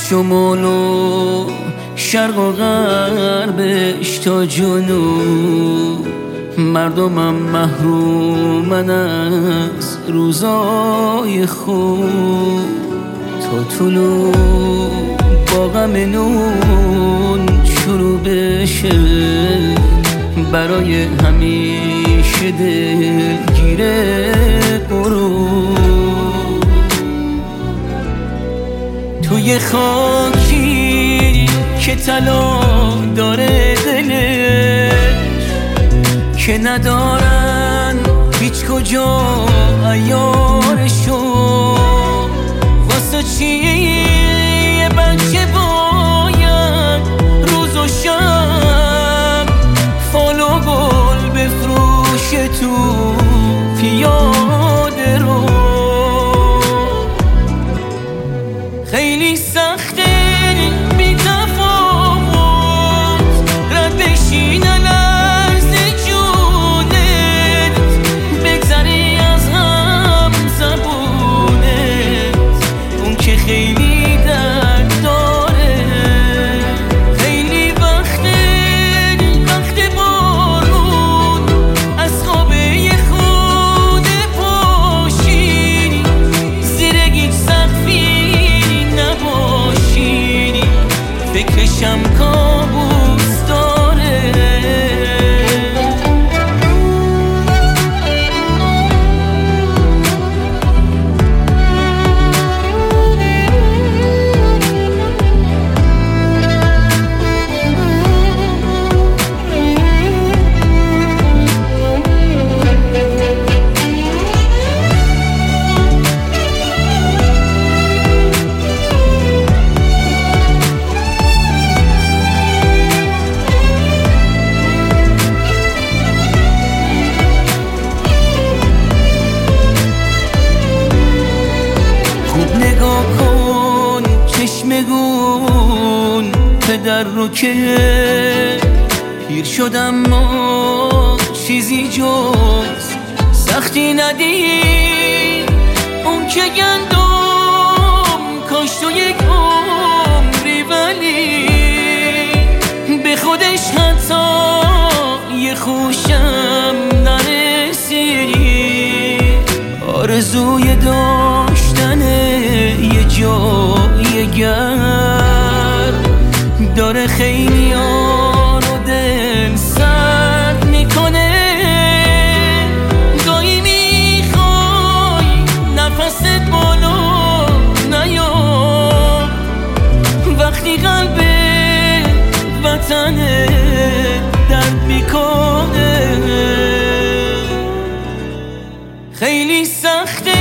شمال و شرق و غربش تا جنوب مردمم محرومن از روزای خوب. تا طلوع با غم نون شروع بشه، برای همیشه دلگیره غروب. توی خاکی که طلا داره دلش، که ندارن هیچ کجا عیارشو، واسه چی یه بچه باید روز و شب فال و گل بفروشه تو پیاده رو؟ خیلی سخته بی تفاوت رد بشی نلرز جونت، بگذری از هم زبونت، اون که خیلی درد داره. خیلی وقت بارون از خوابه خود پاشی، زیر هیچ سقفی نباشی، فکرشم کابوس داره. نگاه کن چشمگون پدر رو که پیر شدم ما چیزی جز سختی ندید. اون که گندم کاشت و یک عمری ولی به خودش حتی یه خوشم نرسید. آرزوی داشتن یه جای گرم داره خیلی ها رو دل سرد میکنه. گاهی میخوای نفست بالا نیاد، وقتی قلب وطن درد میکنه. خیلی سخته